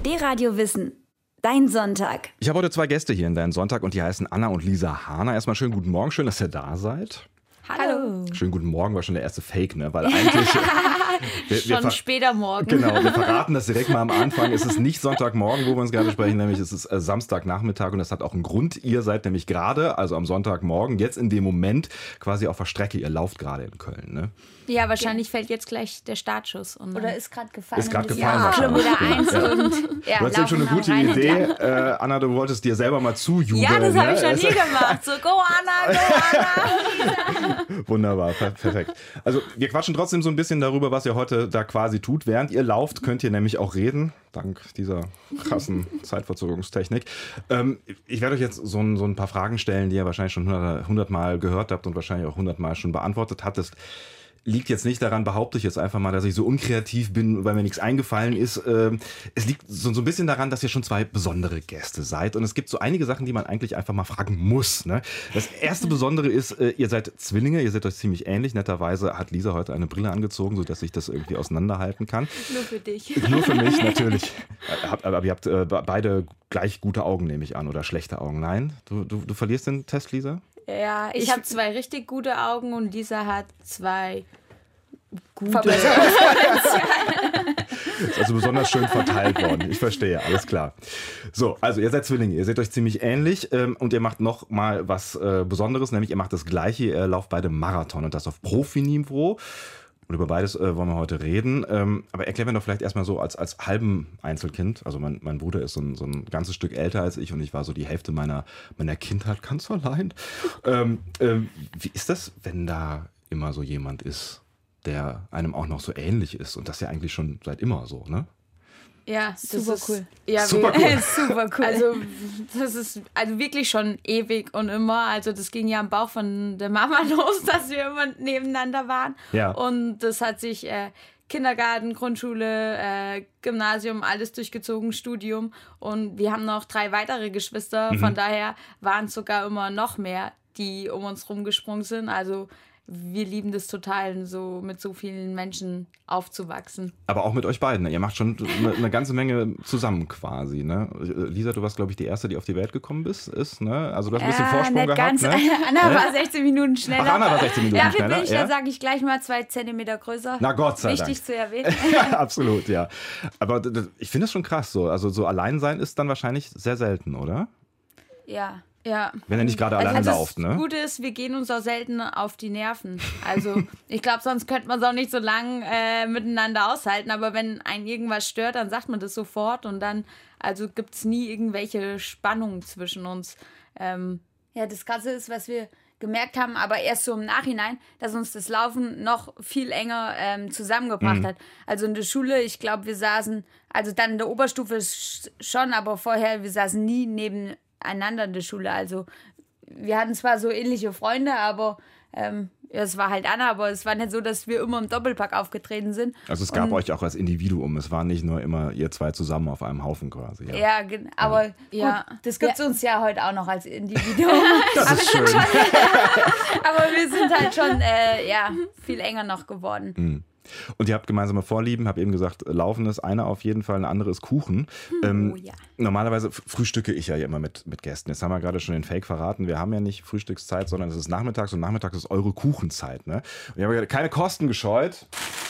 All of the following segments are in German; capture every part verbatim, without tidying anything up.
D-Radio Wissen. Dein Sonntag. Ich habe heute zwei Gäste hier in Dein Sonntag und die heißen Anna und Lisa Hahner. Erstmal schönen guten Morgen, schön, dass ihr da seid. Hallo. Schönen guten Morgen war schon der erste Fake, ne? Weil eigentlich... wir, wir schon später morgen. Genau, wir verraten das direkt mal am Anfang. Es ist nicht Sonntagmorgen, wo wir uns gerade sprechen, nämlich es ist äh, Samstagnachmittag und das hat auch einen Grund. Ihr seid nämlich gerade, also am Sonntagmorgen, jetzt in dem Moment quasi auf der Strecke. Ihr lauft gerade in Köln, ne? Ja, wahrscheinlich fällt jetzt gleich der Startschuss. Und Oder ist gerade gefallen. Ist gerade gefallen Ja, wahrscheinlich. Kilometer eins Ja. und ja, Du hast jetzt schon eine laufen gute rein. Idee. Äh, Anna, du wolltest dir selber mal zujubeln. Ja, das habe ne? ich schon Es- nie gemacht. So, go Anna, go Anna. Wunderbar, per- perfekt. Also wir quatschen trotzdem so ein bisschen darüber, was ihr heute da quasi tut. Während ihr lauft, könnt ihr nämlich auch reden, dank dieser krassen Zeitverzögerungstechnik. Ähm, ich werde euch jetzt so ein, so ein paar Fragen stellen, die ihr wahrscheinlich schon hundert, hundert Mal gehört habt und wahrscheinlich auch hundert Mal schon beantwortet habt. Das liegt jetzt nicht daran, behaupte ich jetzt einfach mal, dass ich so unkreativ bin, weil mir nichts eingefallen ist. Ähm, Es liegt so, so ein bisschen daran, dass ihr schon zwei besondere Gäste seid. Und es gibt so einige Sachen, die man eigentlich einfach mal fragen muss. Ne? Das erste Besondere ist, äh, ihr seid Zwillinge, ihr seid euch ziemlich ähnlich. Netterweise hat Lisa heute eine Brille angezogen, sodass ich das irgendwie auseinanderhalten kann. Nur für dich. Nur für mich, natürlich. Äh, habt- Aber ihr habt äh, beide gleich gute Augen, nehme ich an, oder schlechte Augen. Nein? Du, du, du verlierst den Test, Lisa? Ja, ich, habe zwei richtig gute Augen und Lisa hat zwei gute. Verbesserung. Ist also besonders schön verteilt worden. Ich verstehe, alles klar. So, also ihr seid Zwillinge, ihr seht euch ziemlich ähnlich ähm, und ihr macht noch mal was äh, Besonderes, nämlich ihr macht das Gleiche, ihr lauft beide Marathon und das auf Profiniveau. Und über beides äh, wollen wir heute reden. Ähm, aber erklär mir doch vielleicht erstmal so als, als halben Einzelkind. Also mein, mein Bruder ist so ein, so ein ganzes Stück älter als ich und ich war so die Hälfte meiner, meiner Kindheit ganz allein. Ähm, ähm, wie ist das, wenn da immer so jemand ist, der einem auch noch so ähnlich ist? Und das ja eigentlich schon seit immer so, ne? Ja, das Super ist, cool. Ja, Super wir- cool. Super cool. Also das ist also wirklich schon ewig und immer. Also das ging ja am Bauch von der Mama los, dass wir immer nebeneinander waren. Ja. Und das hat sich äh, Kindergarten, Grundschule, äh, Gymnasium, alles durchgezogen, Studium. Und wir haben noch drei weitere Geschwister. Von daher waren es sogar immer noch mehr, die um uns rumgesprungen sind. Also wir lieben das total, so mit so vielen Menschen aufzuwachsen. Aber auch mit euch beiden. Ne? Ihr macht schon eine, eine ganze Menge zusammen quasi. Ne? Lisa, du warst, glaube ich, die Erste, die auf die Welt gekommen bist, ist. Ne? Also du hast ein bisschen Vorsprung nicht gehabt. ganz. Ne? Anna war sechzehn Minuten schneller. Ach, Anna war sechzehn Minuten Dafür schneller, bin ich, ja? da sage ich gleich mal zwei Zentimeter größer. Na Gott sei Wichtig Dank. zu erwähnen. Ja, absolut, ja. Aber d- d- ich finde das schon krass so. Also so allein sein ist dann wahrscheinlich sehr selten, oder? ja. Ja. Wenn er nicht gerade allein Also lauft, das ne? Gute ist, wir gehen uns auch selten auf die Nerven. Also ich glaube, sonst könnte man es auch nicht so lang äh, miteinander aushalten. Aber wenn einen irgendwas stört, dann sagt man das sofort. Und dann also gibt es nie irgendwelche Spannungen zwischen uns. Ähm, Ja, das Krasse ist, was wir gemerkt haben, aber erst so im Nachhinein, dass uns das Laufen noch viel enger ähm, zusammengebracht Mhm. hat. Also in der Schule, ich glaube, wir saßen, also dann in der Oberstufe sch- schon, aber vorher, wir saßen nie nebeneinander in der Schule. Also wir hatten zwar so ähnliche Freunde, aber ähm, ja, es war halt Anna, aber es war nicht so, dass wir immer im Doppelpack aufgetreten sind. Also es gab Und- euch auch als Individuum. Es war nicht nur immer ihr zwei zusammen auf einem Haufen quasi. Ja, Ja, gen- aber Ja. gut, das gibt es uns ja heute auch noch als Individuum. das ist schön. Aber wir sind halt schon äh, ja, viel enger noch geworden. Und ihr habt gemeinsame Vorlieben, habe eben gesagt, Laufen ist eine auf jeden Fall, eine andere ist Kuchen. Ähm, oh ja. Normalerweise f- frühstücke ich ja immer mit, mit Gästen. Jetzt haben wir gerade schon den Fake verraten. Wir haben ja nicht Frühstückszeit, sondern es ist nachmittags und nachmittags ist eure Kuchenzeit. Ne? Und wir haben ja keine Kosten gescheut.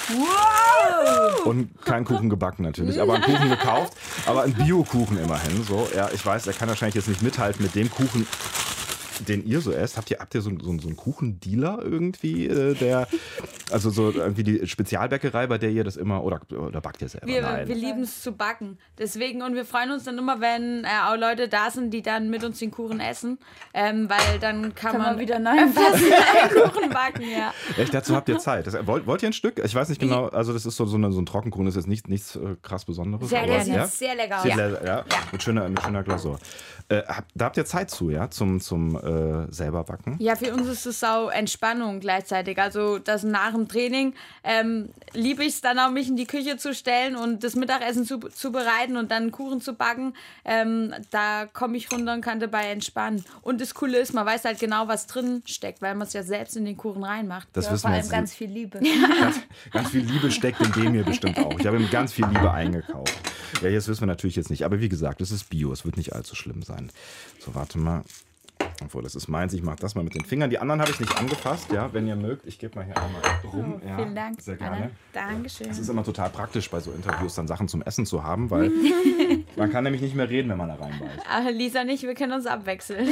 Wow! Und keinen Kuchen gebacken natürlich, aber einen Kuchen gekauft. Aber einen Bio-Kuchen immerhin. So, ja, ich weiß, er kann wahrscheinlich jetzt nicht mithalten mit dem Kuchen, den ihr so esst. Habt ihr, habt ihr so, so, so einen Kuchendealer irgendwie, äh, der, also so irgendwie die Spezialbäckerei, bei der ihr das immer, oder, oder backt ihr selber? Wir, Nein. wir lieben es zu backen. Deswegen, und wir freuen uns dann immer, wenn äh, auch Leute da sind, die dann mit uns den Kuchen essen. Ähm, weil dann kann, Kann man man wieder neuen Kuchen backen, ja. Echt, dazu habt ihr Zeit. Das, wollt, wollt ihr ein Stück? Ich weiß nicht genau, also das ist so, so, eine, so ein Trockenkuchen, das ist jetzt nicht, nichts äh, krass Besonderes. Sehr aber, gerne. Sieht ja? sehr lecker aus. Sieht le- ja, Mit, schöner, mit schöner Glasur. Äh, hab, da habt ihr Zeit zu, ja, zum, zum äh, selber backen? Ja, für uns ist es auch Entspannung gleichzeitig. Also das nach dem Training ähm, liebe ich es dann auch, mich in die Küche zu stellen und das Mittagessen zu, zu bereiten und dann Kuchen zu backen. Ähm, da komme ich runter und kann dabei entspannen. Und das Coole ist, man weiß halt genau, was drin steckt, weil man es ja selbst in den Kuchen reinmacht. Das Ja, wissen vor wir allem jetzt. ganz viel Liebe. Ganz, ganz viel Liebe steckt in dem hier bestimmt auch. Ich habe ihm ganz viel Liebe eingekauft. Ja, das wissen wir natürlich jetzt nicht. Aber wie gesagt, es ist Bio. Es wird nicht allzu schlimm sein. So, warte mal. Obwohl, das ist meins. Ich mache das mal mit den Fingern. Die anderen habe ich nicht angefasst. Ja, wenn ihr mögt. Ich gebe mal hier einmal rum. Oh, ja, vielen Dank. Sehr gerne. Anna. Dankeschön. Es ist immer total praktisch, bei so Interviews dann Sachen zum Essen zu haben, weil man kann nämlich nicht mehr reden, wenn man da reinbeißt. Aber Lisa nicht, wir können uns abwechseln.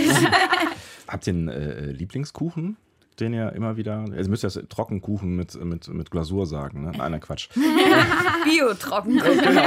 Habt ihr einen äh, Lieblingskuchen, den ihr immer wieder... Also müsst ihr das Trockenkuchen mit, mit, mit Glasur sagen, ne? Nein, Quatsch. Bio-Trockenkuchen. Genau.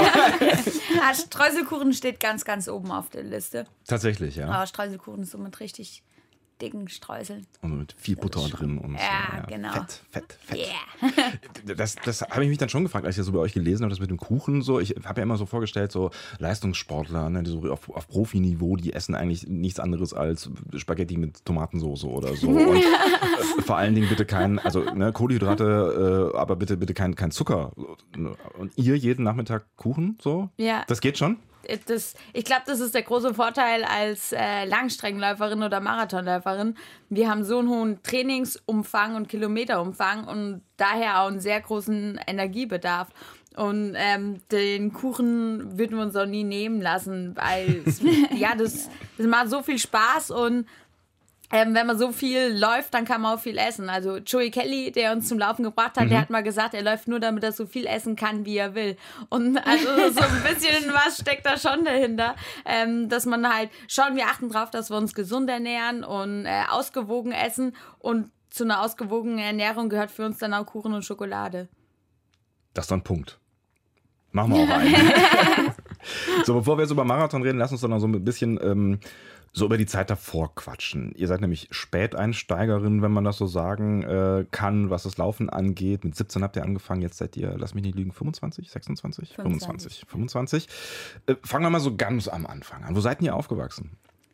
Ja, Streuselkuchen steht ganz, ganz oben auf der Liste. Tatsächlich, ja. Aber Streuselkuchen ist so mit richtig dicken Streuseln. Und mit viel Butter drin und ja, so. Ja, genau. Fett, fett, fett. Yeah. Das, das habe ich mich dann schon gefragt, als ich das so bei euch gelesen habe, das mit dem Kuchen so. Ich habe ja immer so vorgestellt, so Leistungssportler, ne, die so auf, auf Profiniveau, die essen eigentlich nichts anderes als Spaghetti mit Tomatensauce oder so. Und äh, vor allen Dingen bitte kein, also ne, Kohlenhydrate, äh, aber bitte, bitte kein, kein Zucker. Und ihr jeden Nachmittag Kuchen, so? Ja. Das geht schon? Das, ich glaube, das ist der große Vorteil als äh, Langstreckenläuferin oder Marathonläuferin. Wir haben so einen hohen Trainingsumfang und Kilometerumfang und daher auch einen sehr großen Energiebedarf. Und ähm, den Kuchen würden wir uns auch nie nehmen lassen, weil es, ja, das, das macht so viel Spaß und Ähm, wenn man so viel läuft, dann kann man auch viel essen. Also Joey Kelly, der uns zum Laufen gebracht hat, mhm. der hat mal gesagt, er läuft nur, damit er so viel essen kann, wie er will. Und also so ein bisschen was steckt da schon dahinter, ähm, dass man halt schauen, wir achten drauf, dass wir uns gesund ernähren und äh, ausgewogen essen. Und zu einer ausgewogenen Ernährung gehört für uns dann auch Kuchen und Schokolade. Das ist dann ein Punkt. Machen wir auch einen. So, bevor wir jetzt über Marathon reden, lass uns doch noch so ein bisschen ähm, so über die Zeit davor quatschen. Ihr seid nämlich Späteinsteigerin, wenn man das so sagen äh, kann, was das Laufen angeht. Mit siebzehn habt ihr angefangen, jetzt seid ihr, lass mich nicht lügen, fünfundzwanzig, sechsundzwanzig? fünfundzwanzig. fünfundzwanzig. Äh, fangen wir mal so ganz am Anfang an. Wo seid ihr aufgewachsen?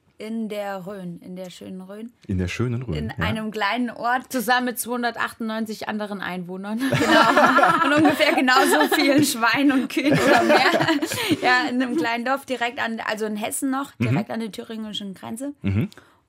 In der Rhön, in der schönen Rhön. In der schönen Rhön. In ja. einem kleinen Ort. Zusammen mit zweihundertachtundneunzig anderen Einwohnern. Genau. Und ungefähr genauso vielen Schweinen und Kühen oder mehr. Ja, in einem kleinen Dorf direkt an, also in Hessen noch, direkt mhm. an der thüringischen Grenze. Mhm.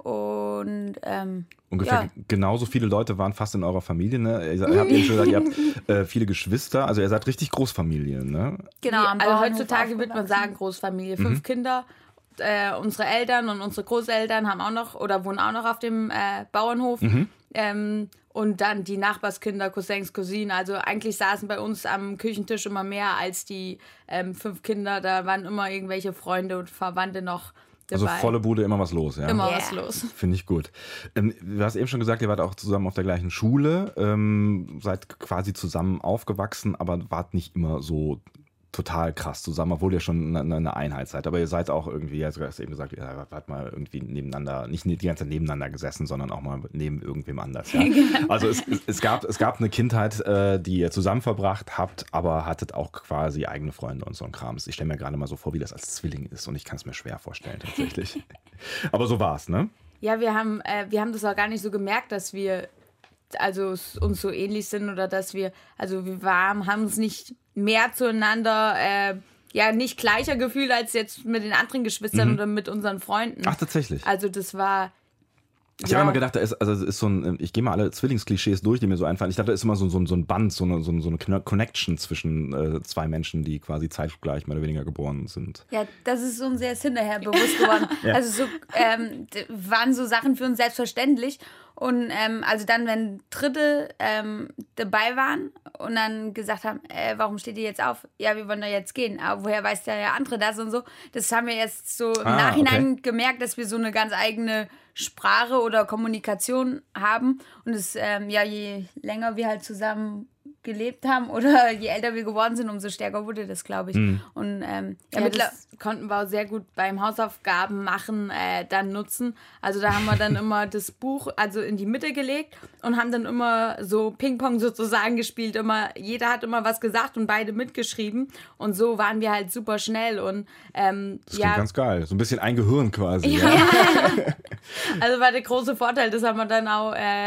Und ähm, ungefähr ja. genauso viele Leute waren fast in eurer Familie. Ne? Ihr habt eben schon gesagt, ihr habt äh, viele Geschwister. Also ihr seid richtig Großfamilie. Ne? Genau. Also heutzutage würde man sagen Großfamilie. Fünf mhm. Kinder. Äh, unsere Eltern und unsere Großeltern haben auch noch oder wohnen auch noch auf dem äh, Bauernhof. Mhm. Ähm, und dann die Nachbarskinder, Cousins, Cousinen. Also eigentlich saßen bei uns am Küchentisch immer mehr als die ähm, fünf Kinder. Da waren immer irgendwelche Freunde und Verwandte noch dabei. Also volle Bude, immer was los, ja? Immer yeah. was los. Finde ich gut. Ähm, du hast eben schon gesagt, ihr wart auch zusammen auf der gleichen Schule, ähm, seid quasi zusammen aufgewachsen, aber wart nicht immer so total krass zusammen, obwohl ihr schon eine, eine Einheit seid. Aber ihr seid auch irgendwie, also du hast eben gesagt, ihr wart mal irgendwie nebeneinander, nicht die ganze Zeit nebeneinander gesessen, sondern auch mal neben irgendwem anders. Ja? Also es, es, es, gab, es gab eine Kindheit, äh, die ihr zusammen verbracht habt, aber hattet auch quasi eigene Freunde und so ein Krams. Ich stelle mir gerade mal so vor, wie das als Zwilling ist und ich kann es mir schwer vorstellen tatsächlich. Aber so war es, ne? Ja, wir haben, äh, wir haben das auch gar nicht so gemerkt, dass wir also uns so ähnlich sind oder dass wir, also wir waren, haben uns nicht mehr zueinander, äh, ja, nicht gleicher gefühlt als jetzt mit den anderen Geschwistern mhm. oder mit unseren Freunden. Ach, tatsächlich? Also das war... Ich ja. habe immer gedacht, da ist, also es ist so ein, ich gehe mal alle Zwillingsklischees durch, die mir so einfallen. Ich dachte, da ist immer so, so, so ein Band, so eine, so eine Connection zwischen äh, zwei Menschen, die quasi zeitgleich mehr oder weniger geboren sind. Ja, das ist uns erst hinterher bewusst geworden. ja. Also so ähm, waren so Sachen für uns selbstverständlich. Und ähm, also dann, wenn Dritte ähm, dabei waren und dann gesagt haben, äh, warum steht ihr jetzt auf? Ja, wir wollen da jetzt gehen. Aber woher weiß der andere das und so? Das haben wir erst so im ah, Nachhinein okay. gemerkt, dass wir so eine ganz eigene Sprache oder Kommunikation haben. Und es, ähm, ja, je länger wir halt zusammen gelebt haben oder je älter wir geworden sind, umso stärker wurde das, glaube ich. Mhm. Und ähm, ja, ja, das konnten wir auch sehr gut beim Hausaufgaben machen äh, dann nutzen. Also da haben wir dann immer das Buch also in die Mitte gelegt und haben dann immer so Ping-Pong sozusagen gespielt. Immer, jeder hat immer was gesagt und beide mitgeschrieben. Und so waren wir halt super schnell. Und, ähm, das ja, klingt ganz geil. So ein bisschen ein Gehirn quasi. Ja. Ja. Also war der große Vorteil, das haben wir dann auch... Äh,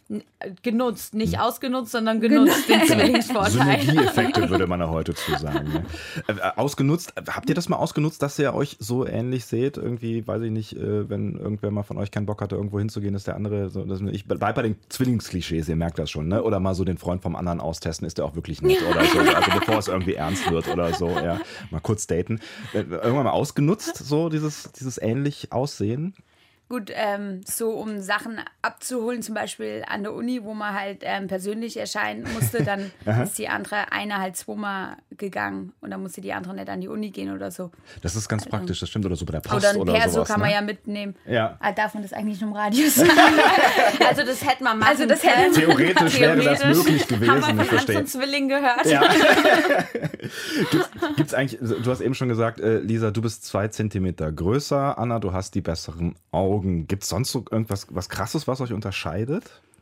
genutzt. Nicht ausgenutzt, sondern genutzt, den Zwillingsvorteil. Synergieeffekte würde man ja heute zu sagen. Ne? Äh, ausgenutzt, habt ihr das mal ausgenutzt, dass ihr euch so ähnlich seht? Irgendwie, weiß ich nicht, äh, wenn irgendwer mal von euch keinen Bock hatte, irgendwo hinzugehen, ist der andere, so, das, ich bleib bei den Zwillingsklischees, ihr merkt das schon, ne? Oder mal so den Freund vom anderen austesten, ist der auch wirklich nett oder so, also bevor es irgendwie ernst wird oder so, ja, mal kurz daten. Äh, irgendwann mal ausgenutzt, so dieses, dieses ähnlich Aussehen? Gut, ähm, so um Sachen abzuholen, zum Beispiel an der Uni, wo man halt ähm, persönlich erscheinen musste, dann ist die andere eine halt zweimal gegangen und dann musste die andere nicht an die Uni gehen oder so. Das ist ganz also, praktisch, das stimmt, oder so bei der Post oder ein oder Perso sowas. kann man ne? ja mitnehmen. Ja. Ah, darf man das eigentlich nur im Radio sagen? Also das hätte man machen Also das können. hätte Theoretisch wäre das möglich gewesen, Haben wir ich von verstehe. Hans und Zwilling gehört. Ja. gibt's, gibt's eigentlich, du hast eben schon gesagt, äh, Lisa, du bist zwei Zentimeter größer, Anna, du hast die besseren Augen. Gibt es sonst so irgendwas was Krasses, was euch unterscheidet?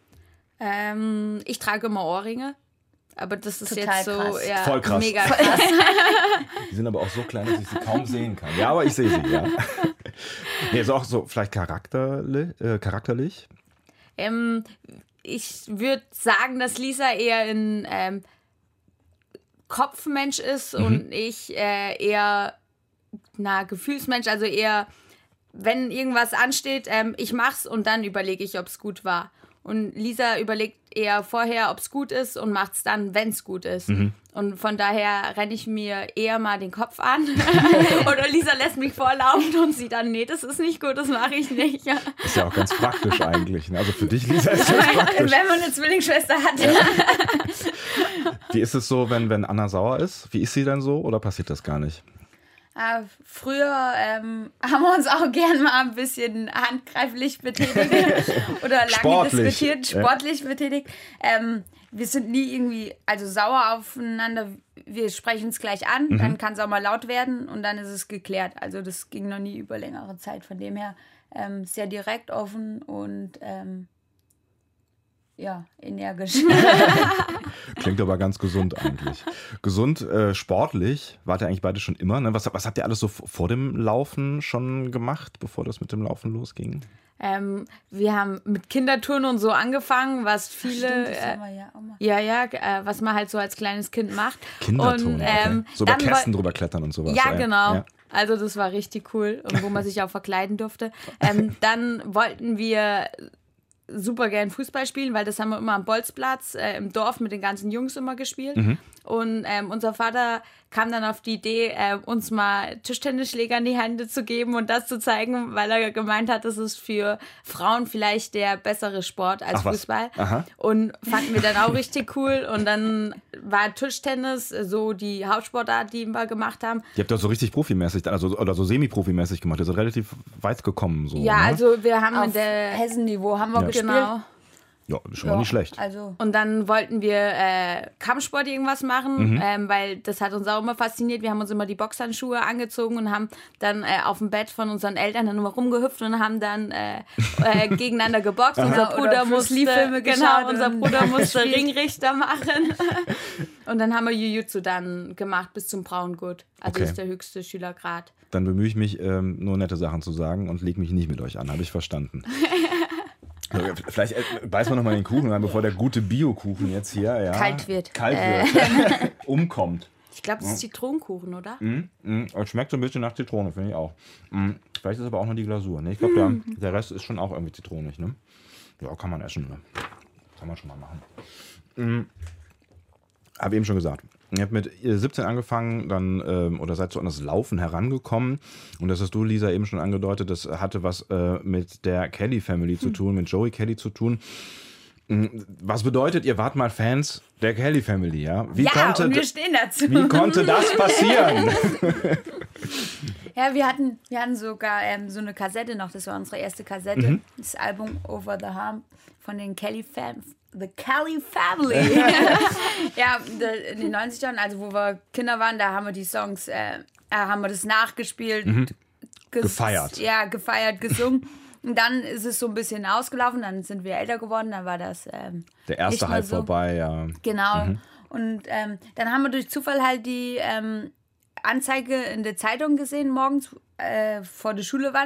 Ähm, ich trage immer Ohrringe. Aber das ist Total jetzt so krass. ja, Voll krass. mega krass. Die sind aber auch so klein, dass ich sie kaum sehen kann. Ja, aber ich sehe sie, ja. Nee, ist auch so vielleicht charakterlich. Äh, charakterlich. ähm, ich würde sagen, dass Lisa eher ein ähm, Kopfmensch ist mhm. und ich äh, eher na, Gefühlsmensch, also eher, wenn irgendwas ansteht, ähm, ich mach's und dann überlege ich, ob es gut war. Und Lisa überlegt eher vorher, ob es gut ist und macht es dann, wenn es gut ist. Mhm. Und von daher renne ich mir eher mal den Kopf an. Oder Lisa lässt mich vorlaufen und sie dann, nee, das ist nicht gut, das mache ich nicht. Ja. Ist ja auch ganz praktisch eigentlich. Ne? Also für dich, Lisa, ist das praktisch. Wenn man eine Zwillingsschwester hat. Ja. Wie ist es so, wenn, wenn Anna sauer ist? Wie ist sie denn so oder passiert das gar nicht? Äh, früher ähm, haben wir uns auch gern mal ein bisschen handgreiflich betätigt oder lange sportlich. diskutiert, sportlich ja. betätigt. Ähm, wir sind nie irgendwie also sauer aufeinander. Wir sprechen es gleich an, mhm. dann kann es auch mal laut werden und dann ist es geklärt. Also das ging noch nie über längere Zeit. Von dem her ähm, sehr direkt, offen und ähm, ja, energisch. Klingt aber ganz gesund eigentlich. Gesund, äh, sportlich, wart ihr eigentlich beide schon immer? Ne? Was, was habt ihr alles so vor dem Laufen schon gemacht, bevor das mit dem Laufen losging? Ähm, wir haben mit Kinderturnen und so angefangen, was viele... Stimmt, das äh, haben wir ja auch mal. Ja, ja, äh, was man halt so als kleines Kind macht. Kinderturnen, und, ähm, okay. So über dann Kästen woll- drüber klettern und sowas. Ja, ja. genau. Ja. Also das war richtig cool und wo man sich auch verkleiden durfte. Ähm, dann wollten wir super gern Fußball spielen, weil das haben wir immer am Bolzplatz äh, im Dorf mit den ganzen Jungs immer gespielt. Mhm. Und ähm, unser Vater kam dann auf die Idee, äh, uns mal Tischtennisschläger in die Hände zu geben und das zu zeigen, weil er gemeint hat, das ist für Frauen vielleicht der bessere Sport als Ach, Fußball. Aha. Und fanden wir dann auch richtig cool. Und dann war Tischtennis so die Hauptsportart, die wir gemacht haben. Ihr habt das so richtig profimäßig, also, oder so semi-profimäßig gemacht. Ihr seid relativ weit gekommen. So, Ja, ne? also wir haben Auf mit der Hessenniveau haben wir Ja. gespielt. Genau. Ja, ist schon mal Ja, nicht schlecht. Also Und dann wollten wir äh, Kampfsport irgendwas machen, mhm. ähm, weil das hat uns auch immer fasziniert. Wir haben uns immer die Boxhandschuhe angezogen und haben dann äh, auf dem Bett von unseren Eltern dann immer rumgehüpft und haben dann äh, äh, gegeneinander geboxt. Unser Oder Bruder Bruce musste, Lee-Filme genau, geschaut unser und Bruder musste gespielt. Ringrichter machen. Und dann haben wir Jiu-Jitsu dann gemacht bis zum Braungurt. Also Okay. das ist der höchste Schülergrad. Dann bemühe ich mich, ähm, nur nette Sachen zu sagen und lege mich nicht mit euch an. Habe ich verstanden. So, vielleicht äh, beißen wir noch mal den Kuchen rein, bevor der gute Bio-Kuchen jetzt hier ja, Kalt wird. Kalt Äh. wird. Umkommt. Ich glaube, das ist Zitronenkuchen, oder? Mm, mm, es schmeckt so ein bisschen nach Zitrone, finde ich auch. Mm, vielleicht ist aber auch nur die Glasur. Ne? Ich glaube, der, der Rest ist schon auch irgendwie zitronig. Ne? Ja, kann man essen. Ne? Kann man schon mal machen. Mm. Habe eben schon gesagt. Ihr habt mit siebzehn angefangen, dann ähm, oder seid so an das Laufen herangekommen. Und das hast du, Lisa, eben schon angedeutet, das hatte was äh, mit der Kelly Family zu tun, mit Joey Kelly zu tun. Was bedeutet, ihr wart mal Fans der Kelly Family, ja? Wie ja, konnte, und wir stehen dazu. Wie konnte das passieren? Ja, wir hatten, wir hatten sogar ähm, so eine Kassette noch, das war unsere erste Kassette, mhm. das Album Over the Hump von den Kelly Fam The Kelly Family. Ja, in den neunzigern, also wo wir Kinder waren, da haben wir die Songs, äh, haben wir das nachgespielt. Mhm. ges- Gefeiert. Ja, gefeiert, gesungen. Und dann ist es so ein bisschen ausgelaufen, dann sind wir älter geworden, dann war das ähm, Der erste nicht mehr Hype so. vorbei, ja. Genau. Mhm. Und ähm, dann haben wir durch Zufall halt die ähm, Anzeige in der Zeitung gesehen, morgens, äh, vor der Schule war das.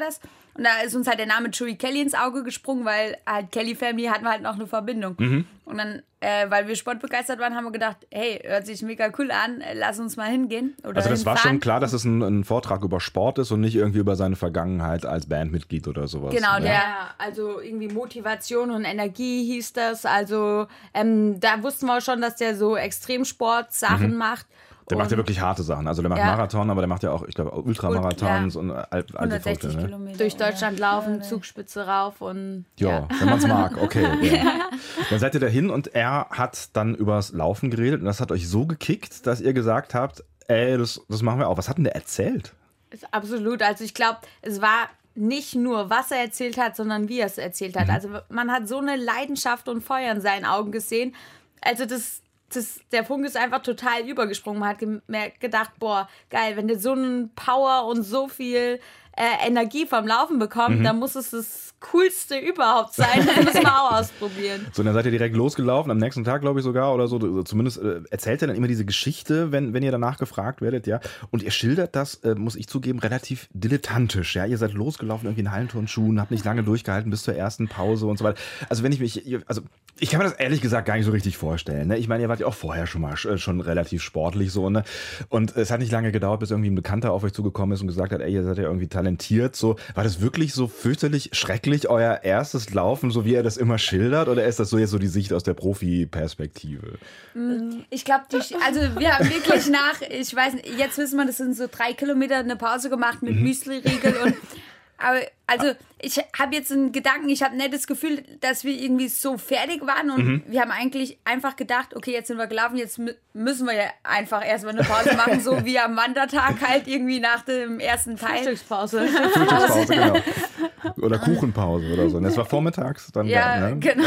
Und da ist uns halt der Name Joey Kelly ins Auge gesprungen, weil halt Kelly Family hatten wir halt noch eine Verbindung. Mhm. Und dann, äh, weil wir sportbegeistert waren, haben wir gedacht, hey, hört sich mega cool an, lass uns mal hingehen. Oder also das hinfahren. war schon klar, dass es ein, ein Vortrag über Sport ist und nicht irgendwie über seine Vergangenheit als Bandmitglied oder sowas. Genau, ja. der, also irgendwie Motivation und Energie hieß das. Also ähm, da wussten wir schon, dass der so Extremsport-Sachen mhm. macht. Der macht ja wirklich harte Sachen. Also der macht ja. Marathon, aber der macht ja auch, ich glaube, Ultramarathons ja. und all, all hundertsechzig ne? Kilometer. Durch Deutschland laufen, Zugspitze rauf und ja, ja. wenn man es mag, okay. Ja. Dann seid ihr dahin und er hat dann übers Laufen geredet und das hat euch so gekickt, dass ihr gesagt habt, ey, das, das machen wir auch. Was hat denn der erzählt? Absolut, also ich glaube, es war nicht nur, was er erzählt hat, sondern wie er es erzählt hat. Mhm. Also man hat so eine Leidenschaft und Feuer in seinen Augen gesehen. Also das Das, der Funke ist einfach total übergesprungen. Man hat gemerkt, gedacht, boah, geil, wenn der so einen Power und so viel äh, Energie vom Laufen bekommt, mhm. dann muss es das Coolste überhaupt sein. Das müssen wir auch ausprobieren. So, dann seid ihr direkt losgelaufen, am nächsten Tag, glaube ich, sogar oder so. Zumindest äh, erzählt er dann immer diese Geschichte, wenn, wenn ihr danach gefragt werdet, ja. Und ihr schildert das, äh, muss ich zugeben, relativ dilettantisch, ja. Ihr seid losgelaufen, irgendwie in Hallenturnschuhen, habt nicht lange durchgehalten bis zur ersten Pause und so weiter. Also wenn ich mich, also ich kann mir das ehrlich gesagt gar nicht so richtig vorstellen, ne? Ich meine, ihr wart ja auch vorher schon mal schon relativ sportlich so, ne? Und es hat nicht lange gedauert, bis irgendwie ein Bekannter auf euch zugekommen ist und gesagt hat, ey, ihr seid ja irgendwie talentiert, so. War das wirklich so fürchterlich schrecklich, euer erstes Laufen, so wie er das immer schildert, oder ist das so jetzt so die Sicht aus der Profi-Perspektive? Ich glaube, also wir haben wirklich nach, ich weiß nicht, jetzt wissen wir, das sind so drei Kilometer eine Pause gemacht mit mhm. Müsli-Riegel und aber also ich habe jetzt einen Gedanken, ich habe nicht das Gefühl, dass wir irgendwie so fertig waren und mhm. wir haben eigentlich einfach gedacht, okay, jetzt sind wir gelaufen, jetzt müssen wir ja einfach erstmal eine Pause machen, so wie am Wandertag halt irgendwie nach dem ersten Teil. Frühstückspause. Frühstückspause, genau. Oder Kuchenpause oder so. Und das war vormittags dann. Ja, da, ne? genau.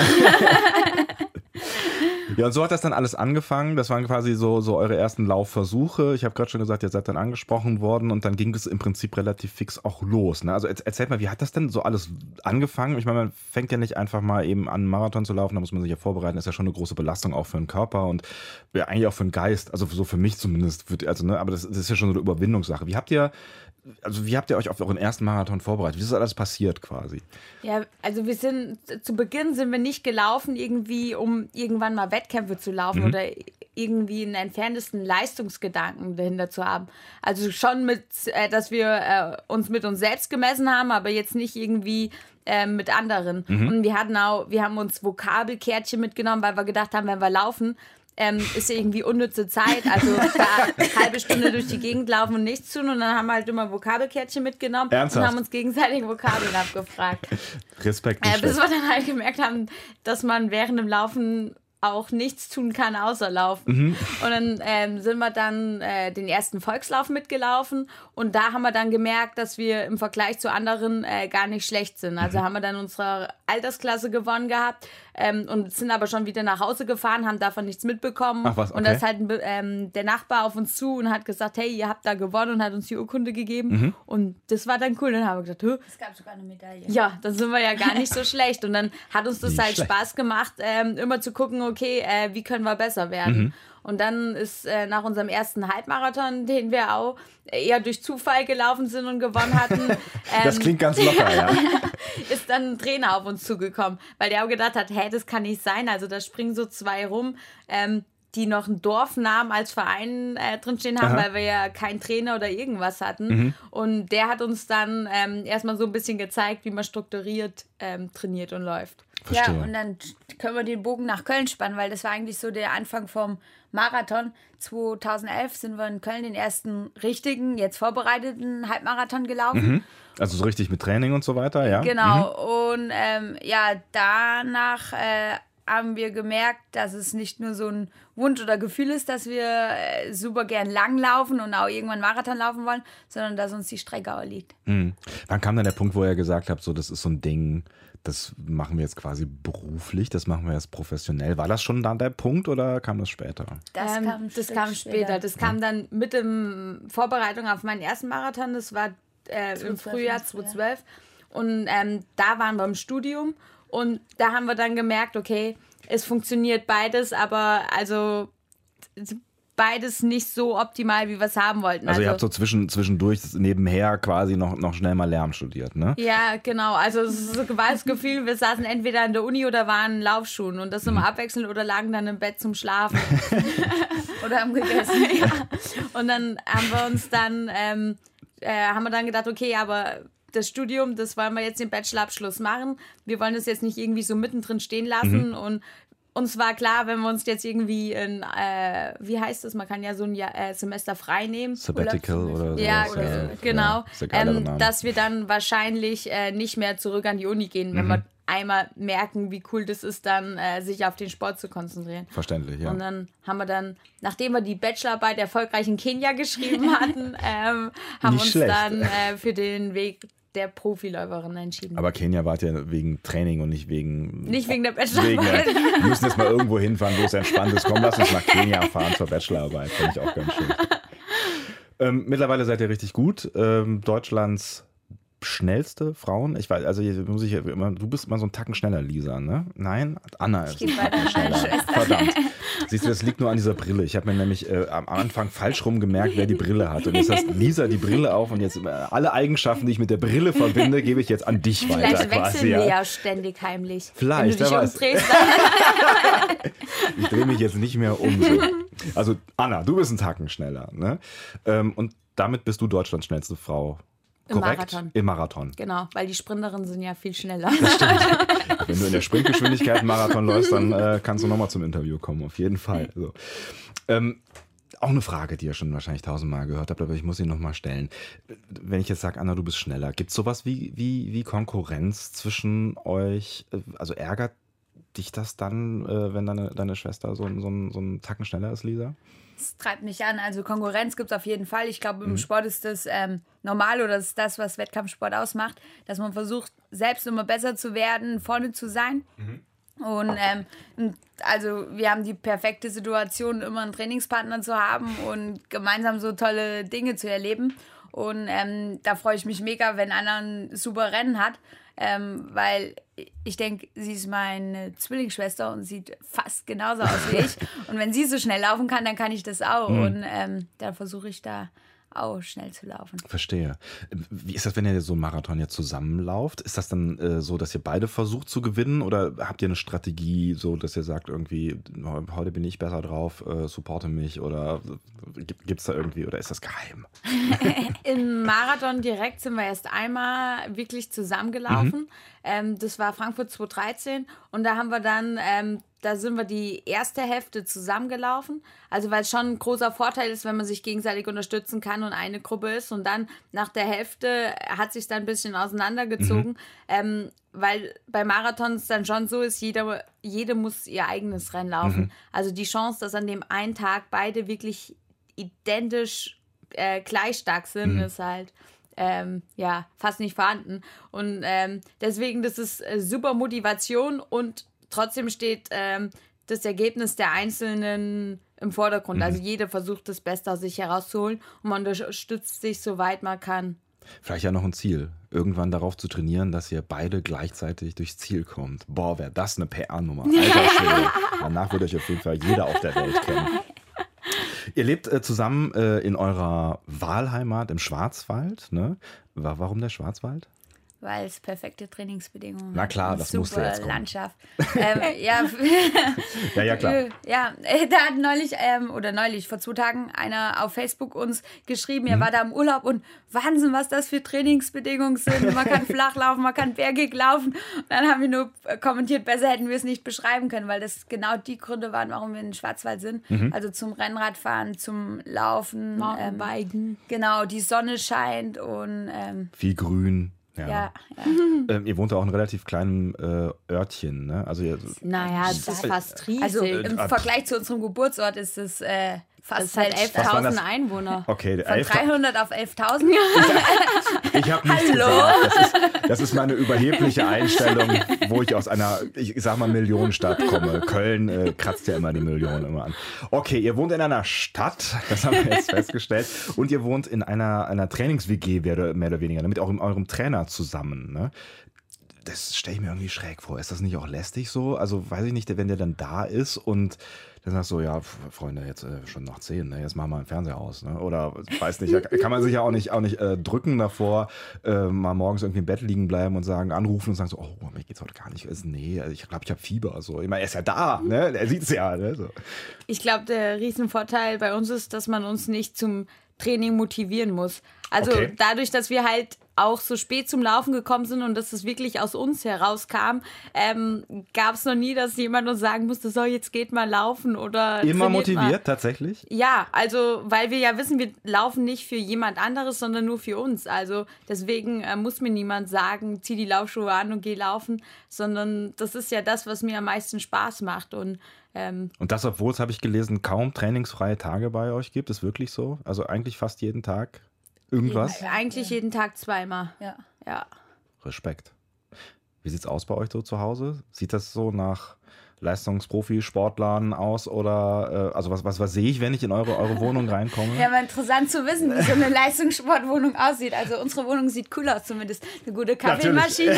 Ja, und so hat das dann alles angefangen. Das waren quasi so, so eure ersten Laufversuche. Ich habe gerade schon gesagt, ihr seid dann angesprochen worden und dann ging es im Prinzip relativ fix auch los. Ne? Also erzählt mal, wie hat das denn so alles angefangen? Ich meine, man fängt ja nicht einfach mal eben an, einen Marathon zu laufen, da muss man sich ja vorbereiten. Das ist ja schon eine große Belastung auch für den Körper und ja, eigentlich auch für den Geist. Also so für mich zumindest. Also, ne, aber das, das ist ja schon so eine Überwindungssache. Wie habt ihr Also wie habt ihr euch auf euren ersten Marathon vorbereitet? Wie ist das alles passiert quasi? Ja, also wir sind, zu Beginn sind wir nicht gelaufen irgendwie, um irgendwann mal Wettkämpfe zu laufen mhm. oder irgendwie einen entferntesten Leistungsgedanken dahinter zu haben. Also schon mit, äh, dass wir äh, uns mit uns selbst gemessen haben, aber jetzt nicht irgendwie äh, mit anderen. Mhm. Und wir hatten auch, wir haben uns Vokabelkärtchen mitgenommen, weil wir gedacht haben, wenn wir laufen, Ähm, ist irgendwie unnütze Zeit, also da eine halbe Stunde durch die Gegend laufen und nichts tun und dann haben wir halt immer Vokabelkärtchen mitgenommen Ernsthaft? und haben uns gegenseitig Vokabeln abgefragt. Respekt. Äh, bis wir dann halt gemerkt haben, dass man während dem Laufen auch nichts tun kann, außer laufen. Mhm. Und dann ähm, sind wir dann äh, den ersten Volkslauf mitgelaufen und da haben wir dann gemerkt, dass wir im Vergleich zu anderen äh, gar nicht schlecht sind. Also mhm. haben wir dann unsere Altersklasse gewonnen gehabt ähm, und sind aber schon wieder nach Hause gefahren, haben davon nichts mitbekommen. Ach was, okay. Und da ist halt ähm, der Nachbar auf uns zu und hat gesagt, hey, ihr habt da gewonnen und hat uns die Urkunde gegeben. Mhm. Und das war dann cool. Dann haben wir gesagt, Hö? Es gab sogar eine Medaille. Ja, dann sind wir ja gar nicht so schlecht. Und dann hat uns das nicht halt schlecht. Spaß gemacht, ähm, immer zu gucken, okay, äh, wie können wir besser werden. Mhm. Und dann ist äh, nach unserem ersten Halbmarathon, den wir auch eher durch Zufall gelaufen sind und gewonnen hatten. Ähm, das klingt ganz locker, ja. Ist dann ein Trainer auf uns zugekommen, weil der auch gedacht hat, hä, das kann nicht sein. Also da springen so zwei rum, ähm, die noch einen Dorfnamen als Verein äh, drinstehen haben, Aha. weil wir ja keinen Trainer oder irgendwas hatten. Mhm. Und der hat uns dann ähm, erstmal so ein bisschen gezeigt, wie man strukturiert ähm, trainiert und läuft. Verstehe. Ja, und dann können wir den Bogen nach Köln spannen, weil das war eigentlich so der Anfang vom Marathon. zweitausendelf sind wir in Köln den ersten richtigen, jetzt vorbereiteten Halbmarathon gelaufen. Mhm. Also so richtig mit Training und so weiter, ja? Genau. Mhm. Und ähm, ja, danach äh, haben wir gemerkt, dass es nicht nur so ein Wunsch oder Gefühl ist, dass wir äh, super gern lang laufen und auch irgendwann Marathon laufen wollen, sondern dass uns die Strecke auch liegt. Mhm. Wann kam dann der Punkt, wo ihr gesagt habt, so das ist so ein Ding, das machen wir jetzt quasi beruflich, das machen wir jetzt professionell. War das schon dann der Punkt oder kam das später? Das ähm, kam, das kam später. später. Das kam dann mit der Vorbereitung auf meinen ersten Marathon. Das war äh, im Frühjahr zweitausendzwölf. Und ähm, da waren wir im Studium. Und da haben wir dann gemerkt, okay, es funktioniert beides, aber also beides nicht so optimal, wie wir es haben wollten. Also, also ihr habt so zwischen, zwischendurch nebenher quasi noch, noch schnell mal Lärm studiert, ne? Ja, genau. Also es war das Gefühl, wir saßen entweder in der Uni oder waren in Laufschuhen und das immer mhm. abwechselnd oder lagen dann im Bett zum Schlafen. Oder haben gegessen. Ja. Und dann haben wir uns dann, ähm, äh, haben wir dann gedacht, okay, aber das Studium, das wollen wir jetzt den Bachelorabschluss machen. Wir wollen das jetzt nicht irgendwie so mittendrin stehen lassen mhm. und uns war klar, wenn wir uns jetzt irgendwie in, äh, wie heißt das, man kann ja so ein Jahr, äh, Semester frei nehmen. Sabbatical oder so. Ja, ja, genau. Ja, ähm, dass wir dann wahrscheinlich äh, nicht mehr zurück an die Uni gehen, wenn mhm. wir einmal merken, wie cool das ist, dann äh, sich auf den Sport zu konzentrieren. Verständlich, ja. Und dann haben wir dann, nachdem wir die Bachelorarbeit erfolgreich in Kenia geschrieben hatten, ähm, haben nicht uns schlecht. dann äh, für den Weg der Profiläuferin entschieden. Aber Kenia wart ja wegen Training und nicht wegen... Nicht wegen der Bachelorarbeit. Wegen, wir müssen jetzt mal irgendwo hinfahren, wo es entspannt ist. Komm, lass uns nach Kenia fahren zur Bachelorarbeit. Finde ich auch ganz schön. Ähm, mittlerweile seid ihr richtig gut. Ähm, Deutschlands schnellste Frauen. Ich weiß, also hier muss ich immer, du bist immer so ein Tacken schneller, Lisa, ne? Nein, Anna ist ein Tacken schneller. Verdammt. Siehst du, das liegt nur an dieser Brille. Ich habe mir nämlich äh, am Anfang falsch rum gemerkt, wer die Brille hat. Und jetzt hast Lisa die Brille auf und jetzt äh, alle Eigenschaften, die ich mit der Brille verbinde, gebe ich jetzt an dich weiter. Vielleicht quasi, wechseln ja. wir ja ständig heimlich. Vielleicht, wenn du dich wer weiß. umdrehst. Ich drehe mich jetzt nicht mehr um. So. Also Anna, du bist ein Tacken schneller, ne? Ähm, und damit bist du Deutschlands schnellste Frau. Im Korrekt? Marathon. Im Marathon. Genau, weil die Sprinterinnen sind ja viel schneller. Das stimmt. Wenn du in der Sprintgeschwindigkeit einen Marathon läufst, dann äh, kannst du nochmal zum Interview kommen, auf jeden Fall. So. Ähm, auch eine Frage, die ihr schon wahrscheinlich tausendmal gehört habt, aber ich muss sie nochmal stellen. Wenn ich jetzt sage, Anna, du bist schneller, gibt es sowas wie, wie, wie Konkurrenz zwischen euch? Also ärgert dich das dann, äh, wenn deine, deine Schwester so, so, so einen Tacken schneller ist, Lisa? Das treibt mich an. Also Konkurrenz gibt es auf jeden Fall. Ich glaube, im mhm. Sport ist das ähm, normal oder das ist das, was Wettkampfsport ausmacht, dass man versucht, selbst immer besser zu werden, vorne zu sein. Mhm. Und ähm, also wir haben die perfekte Situation, immer einen Trainingspartner zu haben und gemeinsam so tolle Dinge zu erleben. Und ähm, da freue ich mich mega, wenn Anna ein super Rennen hat. Ähm, weil ich denke, sie ist meine Zwillingsschwester und sieht fast genauso aus wie ich. Und wenn sie so schnell laufen kann, dann kann ich das auch. Mhm. Und ähm, dann versuche ich da auch schnell zu laufen. Verstehe. Wie ist das, wenn ihr so einen Marathon jetzt zusammenlauft? Ist das dann äh, so, dass ihr beide versucht zu gewinnen? Oder habt ihr eine Strategie, so dass ihr sagt, irgendwie, heute bin ich besser drauf, äh, supporte mich? Oder gibt es da irgendwie, oder ist das geheim? Im Marathon direkt sind wir erst einmal wirklich zusammengelaufen. Mhm. Ähm, das war Frankfurt zweitausenddreizehn. Und da haben wir dann... Ähm, Da sind wir die erste Hälfte zusammengelaufen. Also weil es schon ein großer Vorteil ist, wenn man sich gegenseitig unterstützen kann und eine Gruppe ist. Und dann nach der Hälfte hat sich dann ein bisschen auseinandergezogen. Mhm. Ähm, weil bei Marathons dann schon so ist, jeder, jede muss ihr eigenes Rennen laufen. Mhm. Also die Chance, dass an dem einen Tag beide wirklich identisch äh, gleich stark sind, mhm. ist halt... Ähm, ja, fast nicht vorhanden. Und ähm, deswegen, das ist äh, super Motivation und trotzdem steht ähm, das Ergebnis der Einzelnen im Vordergrund. Mhm. Also jeder versucht, das Beste aus sich herauszuholen und man unterstützt sich, soweit man kann. Vielleicht ja noch ein Ziel, irgendwann darauf zu trainieren, dass ihr beide gleichzeitig durchs Ziel kommt. Boah, wäre das eine P R-Nummer. Alter Schwede. Danach wird euch auf jeden Fall jeder auf der Welt kennen. Ihr lebt äh, zusammen äh, in eurer Wahlheimat im Schwarzwald. Ne? Warum der Schwarzwald? Weil es perfekte Trainingsbedingungen hat. Na klar, das musste jetzt kommen. Landschaft. ähm, ja. ja, ja, klar. Ja, da hat neulich, ähm, oder neulich, vor zwei Tagen, einer auf Facebook uns geschrieben, er mhm. war da im Urlaub und Wahnsinn, was das für Trainingsbedingungen sind. Man kann flach laufen, man kann bergig laufen. Und dann haben wir nur kommentiert, besser hätten wir es nicht beschreiben können, weil das genau die Gründe waren, warum wir in den Schwarzwald sind. Mhm. Also zum Rennradfahren, zum Laufen. Mountainbiken. Ähm, genau, die Sonne scheint und... Ähm, viel Grün. Ja. Ja, ja. Ähm, ihr wohnt ja auch in einem relativ kleinen äh, Örtchen, ne? Also ihr, naja, das ist fast riesig. Also im äh, Vergleich zu unserem Geburtsort ist es äh, fast halt elftausend Einwohner. Okay, von dreihundert auf elftausend. Ich habe nichts Hallo? gesagt. Das ist, das ist meine überhebliche Einstellung, wo ich aus einer, ich sag mal, Millionenstadt komme. Köln äh, kratzt ja immer die Millionen immer an. Okay, ihr wohnt in einer Stadt, das haben wir jetzt festgestellt. Und ihr wohnt in einer, einer Trainings-W G, mehr oder weniger, mit auch in eurem Trainer zusammen. Ne? das stelle ich mir irgendwie schräg vor. Ist das nicht auch lästig so? Also weiß ich nicht, wenn der dann da ist und dann sagst du, ja, Freunde, jetzt äh, schon nach zehn, ne? Jetzt machen wir den Fernseher aus. Ne? Oder weiß nicht, kann man sich ja auch nicht, auch nicht äh, drücken davor, äh, mal morgens irgendwie im Bett liegen bleiben und sagen, anrufen und sagen so, oh, mir geht's heute gar nicht. Also, nee, also ich glaube, ich habe Fieber. So. Ich meine, er ist ja da, ne? Er sieht es ja. Ne? So. Ich glaube, der Riesenvorteil bei uns ist, dass man uns nicht zum Training motivieren muss. Also okay. dadurch, dass wir halt auch so spät zum Laufen gekommen sind und dass es wirklich aus uns herauskam, ähm, gab es noch nie, dass jemand uns sagen musste, so, jetzt geht mal laufen oder immer motiviert, mal. tatsächlich? Ja, also weil wir ja wissen, wir laufen nicht für jemand anderes, sondern nur für uns. Also deswegen äh, muss mir niemand sagen, zieh die Laufschuhe an und geh laufen, sondern das ist ja das, was mir am meisten Spaß macht. Und ähm, Und das, obwohl es, habe ich gelesen, kaum trainingsfreie Tage bei euch gibt, ist wirklich so? Also eigentlich fast jeden Tag irgendwas? jeden, eigentlich jeden Tag zweimal. Ja. Ja. Respekt. Wie sieht es aus bei euch so zu Hause? Sieht das so nach Leistungsprofi-Sportlern aus oder äh, also was, was, was sehe ich, wenn ich in eure, eure Wohnung reinkomme? Ja, aber interessant zu wissen, wie so eine Leistungssportwohnung aussieht. Also unsere Wohnung sieht cool aus, zumindest eine gute Kaffeemaschine.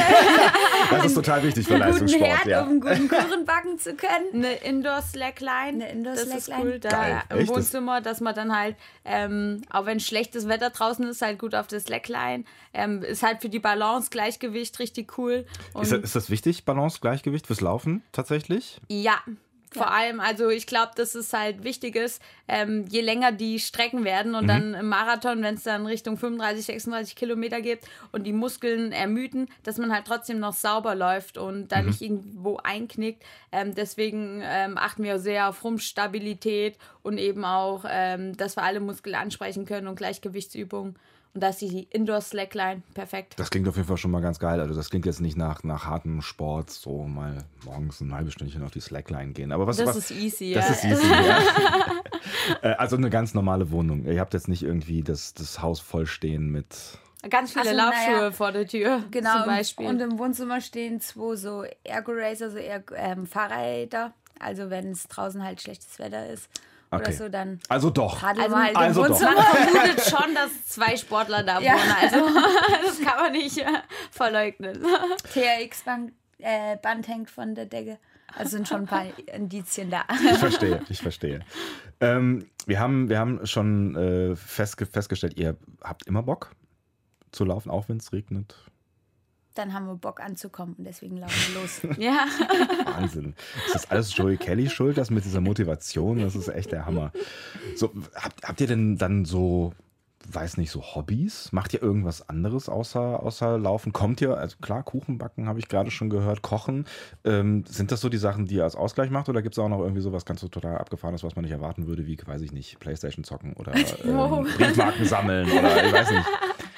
Das ist total wichtig für einen Leistungssport. guten Herd, Ja. um einen guten Kuchen backen zu können. Eine Indoor-Slackline. Eine Indoor-Slackline. Das ist cool, da Geil. im Echt? Wohnzimmer, dass man dann halt, ähm, auch wenn schlechtes Wetter draußen ist, halt gut auf der Slackline. Ähm, ist halt für die Balance, Gleichgewicht richtig cool. Und Ist das, ist das wichtig, Balance, Gleichgewicht fürs Laufen tatsächlich? ja, vor allem, also ich glaube, dass es halt wichtig ist, ähm, je länger die Strecken werden und Mhm. dann im Marathon, wenn es dann Richtung fünfunddreißig, sechsunddreißig Kilometer geht und die Muskeln ermüden, dass man halt trotzdem noch sauber läuft und da Mhm. nicht irgendwo einknickt. Ähm, deswegen ähm, achten wir sehr auf Rumpfstabilität und eben auch, ähm, dass wir alle Muskeln ansprechen können und Gleichgewichtsübungen. Und da ist die Indoor-Slackline perfekt. Das klingt auf jeden Fall schon mal ganz geil. Also das klingt jetzt nicht nach, nach hartem Sport, so mal morgens ein halbes Stündchen auf die Slackline gehen. Aber was, Das was, ist easy, das ja. ist easy, ja. Äh, Also eine ganz normale Wohnung. Ihr habt jetzt nicht irgendwie das, das Haus vollstehen mit... Ganz viele Ach so, Laufschuhe naja. vor der Tür Genau, zum Beispiel. und im Wohnzimmer stehen zwei so Ergo-Racer, so Ergo, ähm, Fahrräder. Also wenn es draußen halt schlechtes Wetter ist oder Okay. so, dann Also doch. paddeln Also- wir halt also im doch. Wohnzimmer. Man vermutet schon, dass zwei Sportler da Ja. wohnen. Also das kann man nicht äh, verleugnen. T R X-Band äh, Band hängt von der Decke. Also sind schon ein paar Indizien da. Ich verstehe, ich verstehe. Ähm, wir, haben, wir haben schon äh, festge festgestellt, ihr habt immer Bock zu laufen, auch wenn es regnet. Dann haben wir Bock anzukommen und deswegen laufen wir los. Ja. Wahnsinn. Ist das alles Joey Kelly schuld, das mit dieser Motivation? Das ist echt der Hammer. So, habt, habt ihr denn dann so, weiß nicht, so Hobbys? Macht ihr irgendwas anderes außer, außer Laufen? Kommt ihr, also klar, Kuchen backen habe ich gerade schon gehört, kochen. Ähm, sind das so die Sachen, die ihr als Ausgleich macht? Oder gibt es auch noch irgendwie sowas ganz so total Abgefahrenes, was man nicht erwarten würde, wie, weiß ich nicht, Playstation zocken oder ähm, Briefmarken sammeln oder ich weiß nicht.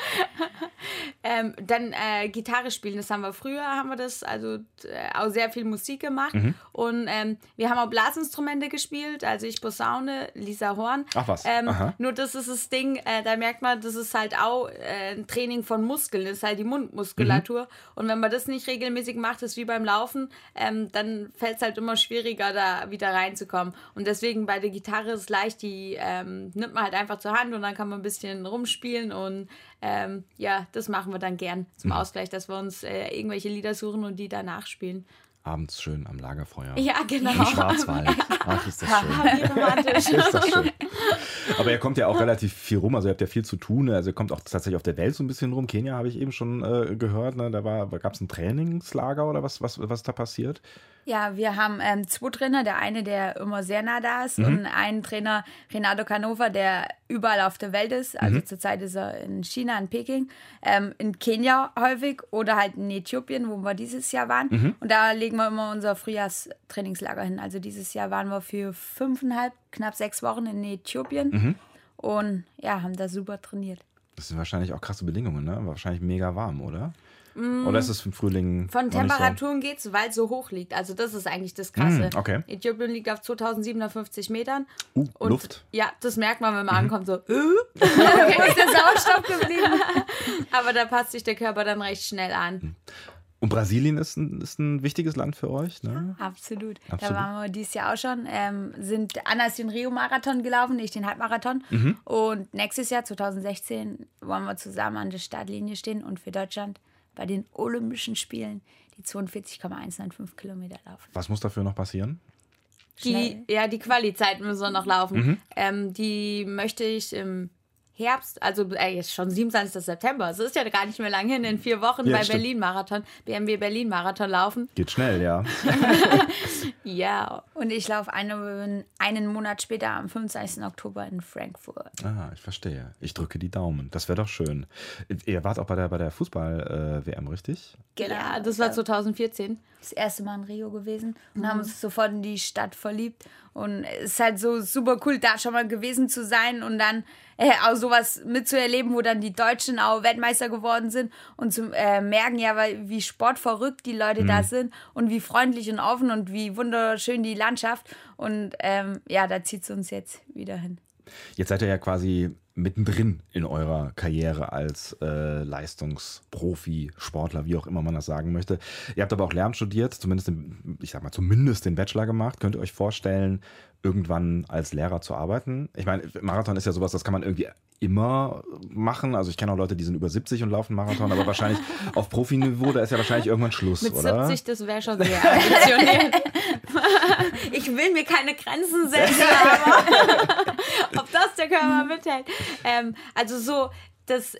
Ähm, dann äh, Gitarre spielen, das haben wir früher, haben wir das, also äh, auch sehr viel Musik gemacht. Mhm. Und ähm, wir haben auch Blasinstrumente gespielt, also ich Posaune, Lisa Horn. Ach was, Ähm, aha. nur das ist das Ding, äh, da merkt man, das ist halt auch äh, ein Training von Muskeln, das ist halt die Mundmuskulatur. Mhm. Und wenn man das nicht regelmäßig macht, das ist wie beim Laufen, ähm, dann fällt es halt immer schwieriger, da wieder reinzukommen. Und deswegen bei der Gitarre ist es leicht, die ähm, nimmt man halt einfach zur Hand und dann kann man ein bisschen rumspielen und ähm, ja, das machen wir dann gern zum Ausgleich, dass wir uns äh, irgendwelche Lieder suchen und die danach spielen. Abends schön am Lagerfeuer. Ja, genau. Im Schwarzwald. Ach, ist das schön. Wie romantisch. Ist das schön. Aber ihr kommt ja auch relativ viel rum, also ihr habt ja viel zu tun. Also ihr kommt auch tatsächlich auf der Welt so ein bisschen rum. Kenia habe ich eben schon äh, gehört, ne? Da gab es ein Trainingslager oder was, was, was da passiert? Ja, wir haben ähm, zwei Trainer. Der eine, der immer sehr nah da ist, Mhm. und einen Trainer, Renato Canova, der überall auf der Welt ist. Also Mhm. zurzeit ist er in China, in Peking, ähm, in Kenia häufig oder halt in Äthiopien, wo wir dieses Jahr waren. Mhm. Und da legen wir immer unser Frühjahrstrainingslager hin. Also dieses Jahr waren wir für fünfeinhalb, knapp sechs Wochen in Äthiopien Mhm. und ja, haben da super trainiert. Das sind wahrscheinlich auch krasse Bedingungen, ne? Wahrscheinlich mega warm, oder? Oder ist es im Frühling Von noch nicht so? Temperaturen geht's, weil es so hoch liegt. Also das ist eigentlich das Krasse. Mm, okay. Äthiopien liegt auf zweitausendsiebenhundertfünfzig Metern. Uh, Und Luft. ja, das merkt man, wenn man Mhm. ankommt, so. Wo ist der Sauerstoff geblieben? Aber da passt sich der Körper dann recht schnell an. Und Brasilien ist ein, ist ein wichtiges Land für euch, ne? Absolut. Absolut. Da waren wir dieses Jahr auch schon. Ähm, sind Anna ist den Rio-Marathon gelaufen, ich den Halbmarathon. Mhm. Und nächstes Jahr, zwanzig sechzehn, wollen wir zusammen an der Startlinie stehen und für Deutschland bei den Olympischen Spielen die zweiundvierzig Komma hundertfünfzehn Kilometer laufen. Was muss dafür noch passieren? Die, ja, die Quali-Zeit müssen noch laufen. Mhm. Ähm, die möchte ich im Herbst, also äh, jetzt schon siebenundzwanzigsten September, es ist ja gar nicht mehr lang hin, in vier Wochen ja, bei Berlin-Marathon, B M W Berlin-Marathon laufen. Geht schnell, ja. Ja, und ich laufe einen, einen Monat später am fünfundzwanzigsten Oktober in Frankfurt. Ah, ich verstehe. Ich drücke die Daumen. Das wäre doch schön. Ihr wart auch bei der, bei der Fußball-W M, richtig? Genau. Ja, das war zweitausendvierzehn. Das erste Mal in Rio gewesen und mhm. haben uns sofort in die Stadt verliebt. Und es ist halt so super cool, da schon mal gewesen zu sein und dann äh, auch sowas mitzuerleben, wo dann die Deutschen auch Weltmeister geworden sind und zu äh, merken, ja, weil, wie sportverrückt die Leute mhm. da sind und wie freundlich und offen und wie wunderschön die Landschaft. Und ähm, ja, da zieht es uns jetzt wieder hin. Jetzt seid ihr ja quasi mittendrin in eurer Karriere als äh, Leistungsprofi, Sportler, wie auch immer man das sagen möchte. Ihr habt aber auch Lehramt studiert, zumindest den, ich sag mal, zumindest den Bachelor gemacht. Könnt ihr euch vorstellen, irgendwann als Lehrer zu arbeiten? Ich meine, Marathon ist ja sowas, das kann man irgendwie immer machen. Also ich kenne auch Leute, die sind über siebzig und laufen Marathon, aber wahrscheinlich auf Profiniveau, da ist ja wahrscheinlich irgendwann Schluss, Mit oder? siebzig, das wäre schon sehr ambitioniert. Ich will mir keine Grenzen setzen, aber ob das der Körper mithält. Ähm, also so das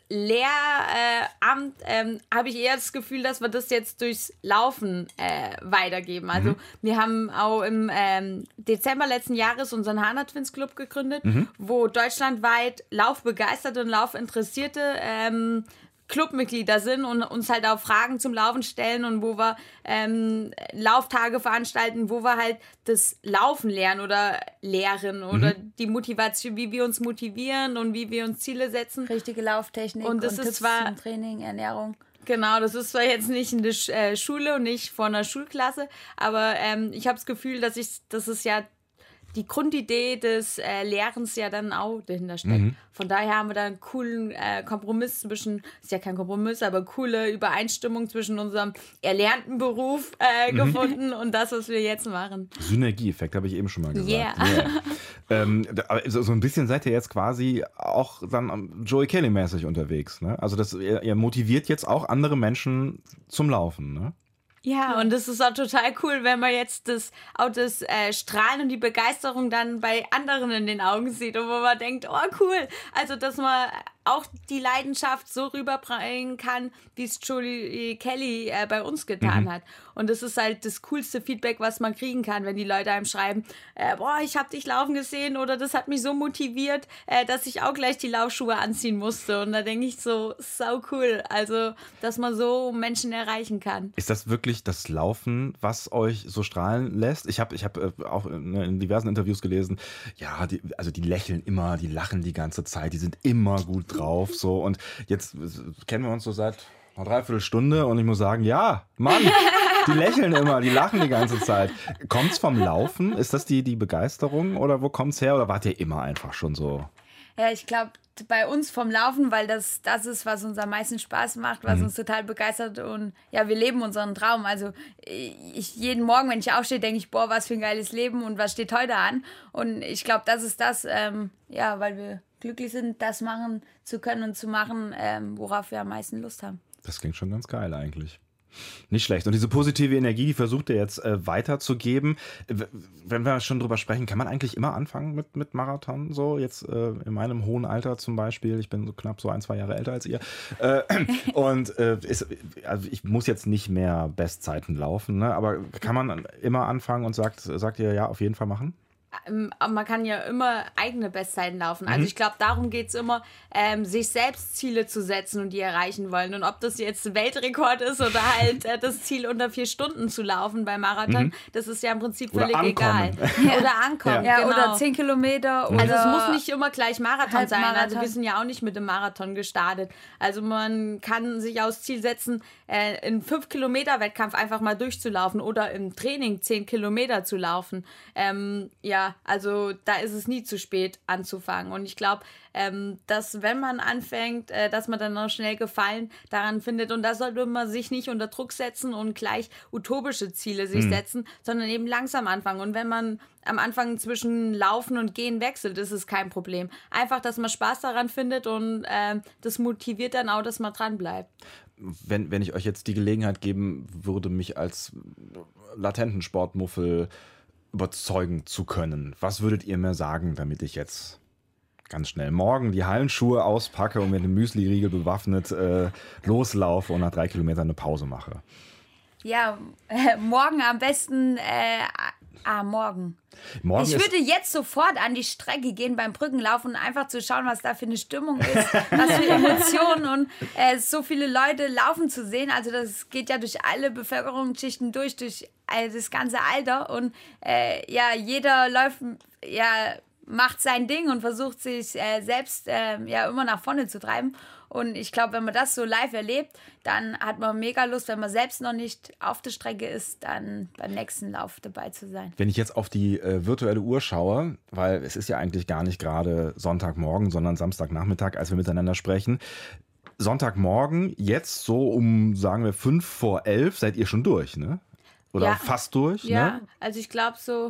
Lehramt ähm, habe ich eher das Gefühl, dass wir das jetzt durchs Laufen äh, weitergeben. Also mhm. wir haben auch im ähm, Dezember letzten Jahres unseren Hana Twins Club gegründet, mhm. wo deutschlandweit Laufbegeisterte und Laufinteressierte ähm, Clubmitglieder sind und uns halt auch Fragen zum Laufen stellen und wo wir ähm, Lauftage veranstalten, wo wir halt das Laufen lernen oder lehren oder mhm. die Motivation, wie wir uns motivieren und wie wir uns Ziele setzen. Richtige Lauftechnik und, das und ist Tipps zwar zum Training, Ernährung. Genau, das ist zwar jetzt nicht in der Sch- äh, Schule und nicht vor einer Schulklasse, aber ähm, ich habe das Gefühl, dass ich, das ist ja die Grundidee des äh, Lehrens ja dann auch dahinter steckt. Mhm. Von daher haben wir da einen coolen äh, Kompromiss zwischen, ist ja kein Kompromiss, aber coole Übereinstimmung zwischen unserem erlernten Beruf äh, mhm. gefunden und das, was wir jetzt machen. Synergieeffekt habe ich eben schon mal gesagt. Yeah. Yeah. ähm, so, so ein bisschen seid ihr jetzt quasi auch dann Joey Kelly-mäßig unterwegs, ne? Also das, ihr, ihr motiviert jetzt auch andere Menschen zum Laufen, ne? Ja, und das ist auch total cool, wenn man jetzt das, auch das äh, Strahlen und die Begeisterung dann bei anderen in den Augen sieht und wo man denkt, oh cool, also dass man auch die Leidenschaft so rüberbringen kann, wie es Joey Kelly äh, bei uns getan mhm. hat. Und das ist halt das coolste Feedback, was man kriegen kann, wenn die Leute einem schreiben, äh, boah, ich habe dich laufen gesehen oder das hat mich so motiviert, äh, dass ich auch gleich die Laufschuhe anziehen musste. Und da denke ich so, sau cool, also dass man so Menschen erreichen kann. Ist das wirklich das Laufen, was euch so strahlen lässt? Ich habe ich hab auch in diversen Interviews gelesen, ja, die, also die lächeln immer, die lachen die ganze Zeit, die sind immer gut drauf, so, und jetzt kennen wir uns so seit einer Dreiviertelstunde und ich muss sagen, ja, Mann, die lächeln immer, die lachen die ganze Zeit. Kommt's vom Laufen? Ist das die, die Begeisterung oder wo kommt's her oder wart ihr immer einfach schon so? Ja, ich glaube, bei uns vom Laufen, weil das das ist, was uns am meisten Spaß macht, was mhm. uns total begeistert und ja, wir leben unseren Traum. Also ich jeden Morgen, wenn ich aufstehe, denke ich, boah, was für ein geiles Leben und was steht heute an? Und ich glaube, das ist das, ähm, ja, weil wir glücklich sind, das machen zu können und zu machen, ähm, worauf wir am meisten Lust haben. Das klingt schon ganz geil eigentlich. Nicht schlecht. Und diese positive Energie, die versucht ihr jetzt äh, weiterzugeben. Wenn wir schon drüber sprechen, kann man eigentlich immer anfangen mit, mit Marathon? So jetzt äh, in meinem hohen Alter zum Beispiel. Ich bin so knapp so ein, zwei Jahre älter als ihr. Äh, und äh, ist, also ich muss jetzt nicht mehr Bestzeiten laufen, ne? Aber kann man immer anfangen und sagt, sagt ihr, ja, auf jeden Fall machen? Man kann ja immer eigene Bestzeiten laufen. Also mhm. ich glaube, darum geht es immer, ähm, sich selbst Ziele zu setzen und die erreichen wollen. Und ob das jetzt Weltrekord ist oder halt äh, das Ziel, unter vier Stunden zu laufen beim Marathon, mhm. das ist ja im Prinzip oder völlig ankommen. egal. Ja. Oder ankommen, ja, genau. Oder zehn Kilometer. Oder also es muss nicht immer gleich Marathon sein. Marathon. Also wir sind ja auch nicht mit dem Marathon gestartet. Also man kann sich aufs Ziel setzen, äh, einen fünf Kilometer Wettkampf einfach mal durchzulaufen oder im Training zehn Kilometer zu laufen. Ähm, ja, also da ist es nie zu spät anzufangen. Und ich glaube, ähm, dass wenn man anfängt, äh, dass man dann auch schnell Gefallen daran findet. Und da sollte man sich nicht unter Druck setzen und gleich utopische Ziele sich hm. setzen, sondern eben langsam anfangen. Und wenn man am Anfang zwischen Laufen und Gehen wechselt, ist es kein Problem. Einfach, dass man Spaß daran findet und äh, das motiviert dann auch, dass man dran bleibt. Wenn, wenn ich euch jetzt die Gelegenheit geben würde, mich als latenten Sportmuffel überzeugen zu können, was würdet ihr mir sagen, damit ich jetzt ganz schnell morgen die Hallenschuhe auspacke und mit dem Müsli-Riegel bewaffnet äh, loslaufe und nach drei Kilometern eine Pause mache? Ja, äh, morgen am besten, äh, ah, morgen. morgen ich würde jetzt sofort an die Strecke gehen beim Brückenlaufen, um einfach zu schauen, was da für eine Stimmung ist, was für Emotionen und äh, so viele Leute laufen zu sehen. Also das geht ja durch alle Bevölkerungsschichten durch, durch äh, das ganze Alter und äh, ja, jeder läuft, ja, macht sein Ding und versucht sich äh, selbst äh, ja immer nach vorne zu treiben. Und ich glaube, wenn man das so live erlebt, dann hat man mega Lust, wenn man selbst noch nicht auf der Strecke ist, dann beim nächsten Lauf dabei zu sein. Wenn ich jetzt auf die äh, virtuelle Uhr schaue, weil es ist ja eigentlich gar nicht gerade Sonntagmorgen, sondern Samstagnachmittag, als wir miteinander sprechen. Sonntagmorgen, jetzt so um, sagen wir, fünf vor elf, seid ihr schon durch, ne? Oder ja. fast durch, ja, ne? Also ich glaube so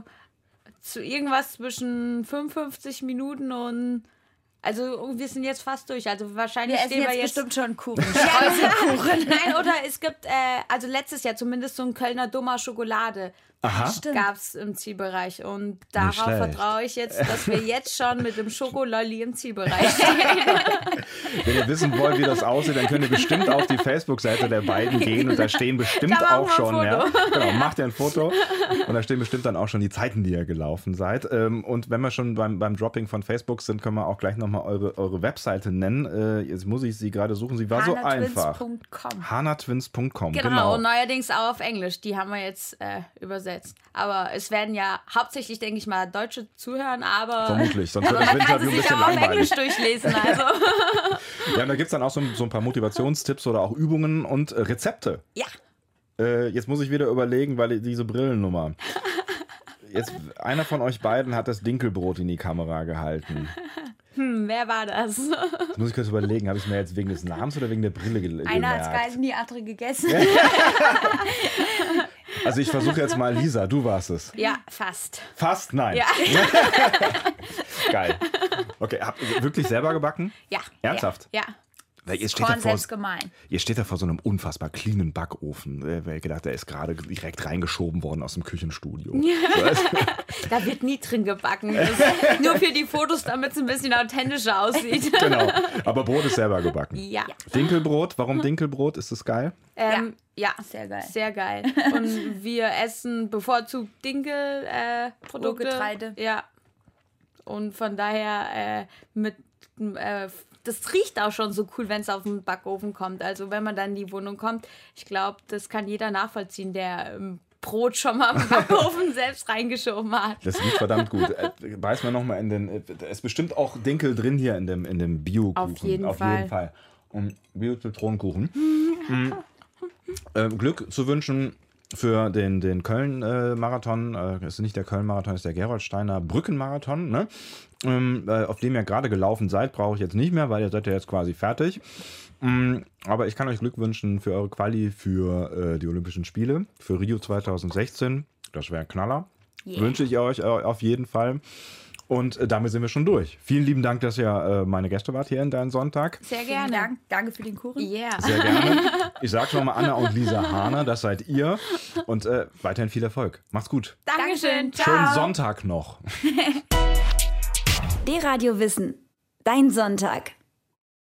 zu irgendwas zwischen fünfundfünfzig Minuten und also wir sind jetzt fast durch. Also wahrscheinlich wir essen stehen wir jetzt, jetzt bestimmt schon Kuchen. Streuselkuchen. Nein, oder es gibt, äh, also letztes Jahr zumindest so ein Kölner Dummer Schokolade. Aha. Gab es im Zielbereich. Und darauf vertraue ich jetzt, dass wir jetzt schon mit dem Schokololli im Zielbereich stehen. Wenn ihr wissen wollt, wie das aussieht, dann könnt ihr bestimmt auf die Facebook-Seite der beiden gehen und da stehen bestimmt da auch schon. Ja, genau, macht ihr ein Foto und da stehen bestimmt dann auch schon die Zeiten, die ihr gelaufen seid. Und wenn wir schon beim, beim Dropping von Facebook sind, können wir auch gleich nochmal eure, eure Webseite nennen. Jetzt muss ich sie gerade suchen. Sie war so einfach. hanatwins punkt com. Genau, genau, und neuerdings auch auf Englisch. Die haben wir jetzt äh, übersetzt. Aber es werden ja hauptsächlich, denke ich mal, Deutsche zuhören, aber vermutlich, sonst wird das Interview ein bisschen auch langweilig. auf Englisch durchlesen, also. Ja, und da gibt es dann auch so, so ein paar Motivationstipps oder auch Übungen und äh, Rezepte. Ja. Äh, jetzt muss ich wieder überlegen, weil diese Brillennummer. Jetzt, einer von euch beiden hat das Dinkelbrot in die Kamera gehalten. Hm, wer war das? Das muss ich kurz überlegen, habe ich es mir jetzt wegen des Namens oder wegen der Brille ge- gemerkt? Einer hat es geheißen, die andere gegessen. Also ich versuche jetzt mal, Lisa, du warst es. Ja, fast. Fast? Nein. Ja. Geil. Okay, habt ihr wirklich selber gebacken? Ja. Ernsthaft? Ja. Weil ihr, steht Korn da vor, selbst gemein. ihr steht da vor so einem unfassbar cleanen Backofen. Äh, ich gedacht, der ist gerade direkt reingeschoben worden aus dem Küchenstudio. Da wird nie drin gebacken. Das ist nur für die Fotos, damit es ein bisschen authentischer aussieht. Genau, aber Brot ist selber gebacken. Ja. Dinkelbrot, warum Dinkelbrot? Ist das geil? Ähm, ja. ja, sehr geil. Sehr geil. Und wir essen bevorzugt Dinkelprodukte. Äh, Produkte. Rohgetreide. Ja. Und von daher äh, mit äh, das riecht auch schon so cool, wenn es auf den Backofen kommt. Also wenn man dann in die Wohnung kommt, ich glaube, das kann jeder nachvollziehen, der ähm, Brot schon mal im Backofen selbst reingeschoben hat. Das riecht verdammt gut. Äh, Beiß mal nochmal in den... Es ist bestimmt auch Dinkel drin hier in dem, in dem Bio-Kuchen. Auf jeden Auf Fall. jeden Fall. Und Bio-Zitronenkuchen. mhm. äh, Glück zu wünschen für den, den Köln-Marathon. Es äh, ist nicht der Köln-Marathon, es ist der Gerolsteiner Brückenmarathon. Ne? Ähm, äh, auf dem ihr gerade gelaufen seid, brauche ich jetzt nicht mehr, weil ihr seid ja jetzt quasi fertig. Ähm, aber ich kann euch Glück wünschen für eure Quali für äh, die Olympischen Spiele, für Rio zwanzig sechzehn. Das wäre ein Knaller. Yeah. Wünsche ich euch äh, auf jeden Fall. Und äh, damit sind wir schon durch. Vielen lieben Dank, dass ihr äh, meine Gäste wart hier in Dein Sonntag. Sehr gerne. Dank. Danke für den Kuchen. Yeah. Sehr gerne. Ich sage schon mal Anna und Lisa Hahner, das seid ihr. Und äh, weiterhin viel Erfolg. Macht's gut. Dankeschön. Ciao. Schönen Sonntag noch. D-Radio Wissen. Dein Sonntag.